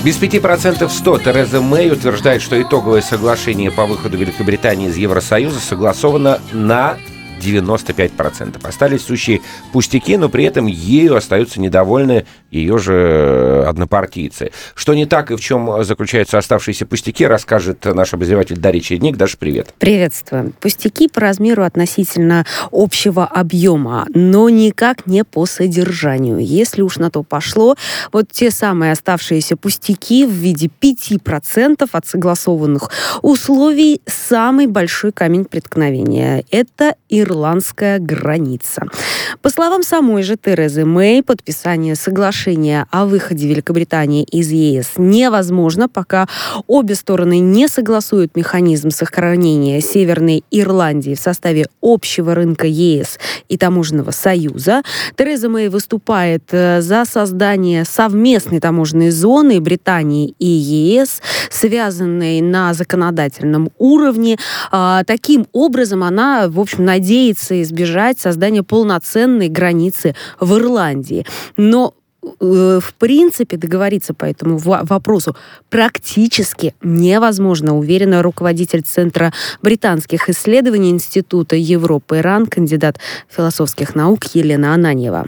Без 5% 100 Тереза Мэй утверждает, что итоговое соглашение по выходу Великобритании из Евросоюза согласовано на 95%. Остались сущие пустяки, но при этом ею остаются недовольны ее же однопартийцы. Что не так и в чем заключаются оставшиеся пустяки, расскажет наш обозреватель Дарья Чередник. Даша, привет. Приветствую. Пустяки по размеру относительно общего объема, но никак не по содержанию. Если уж на то пошло, вот те самые оставшиеся пустяки в виде 5% от согласованных условий — самый большой камень преткновения. Это ирландская граница. По словам самой же Терезы Мэй, подписание соглашения о выходе Великобритании из ЕС невозможно, пока обе стороны не согласуют механизм сохранения Северной Ирландии в составе общего рынка ЕС и таможенного союза. Тереза Мэй выступает за создание совместной таможенной зоны Британии и ЕС, связанной на законодательном уровне. Таким образом, она, в общем, надеется избежать создания полноценной границы в Ирландии. Но в принципе, договориться по этому вопросу практически невозможно, уверена руководитель Центра британских исследований Института Европы ИРАН, кандидат философских наук Елена Ананьева.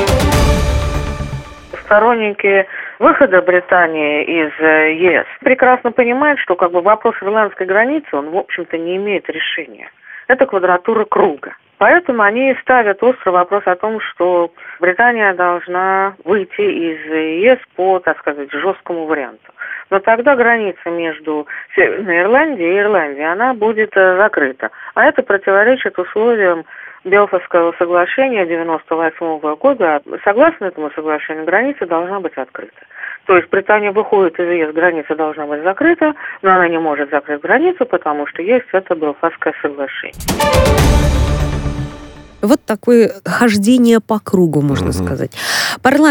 Сторонники выхода Британии из ЕС прекрасно понимают, что вопрос ирландской границы, он, в общем-то, не имеет решения. Это квадратура круга. Поэтому они ставят острый вопрос о том, что Британия должна выйти из ЕС по, так сказать, жесткому варианту. Но тогда граница между Северной Ирландией и Ирландией, она будет закрыта. А это противоречит условиям Белфастского соглашения 1998 года. Согласно этому соглашению, граница должна быть открыта. То есть Британия выходит из ЕС, граница должна быть закрыта, но она не может закрыть границу, потому что есть это Белфастское соглашение. Вот такое хождение по кругу, можно сказать. Парламент